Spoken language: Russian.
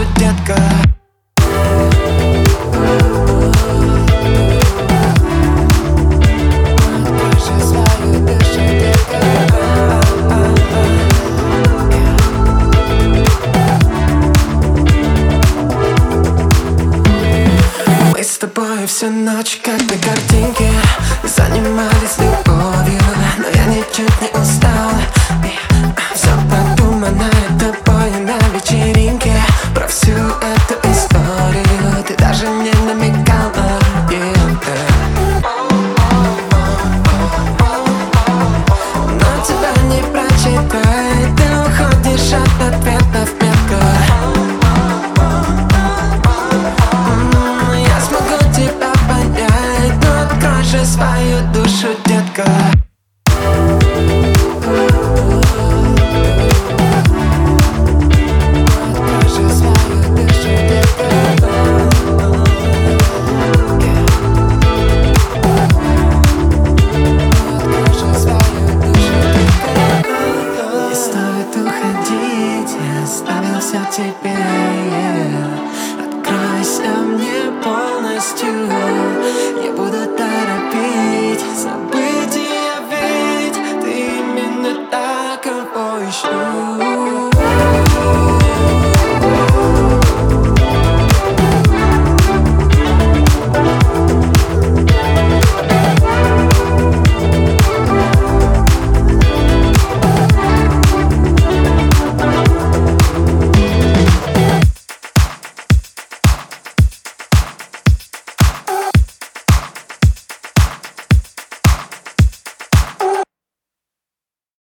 детка. Мы с тобой всю ночь, как на картинке, занимались любовью, но я ничуть не устал. Все продумано тобой на вечеринке. Про всю эту историю ты даже не намекала. Но тебя не прочитать, ты уходишь от ответов метко. Я смогу тебя понять, но открой же свою душу, детка. Не стоит уходить, я оставил все тебе.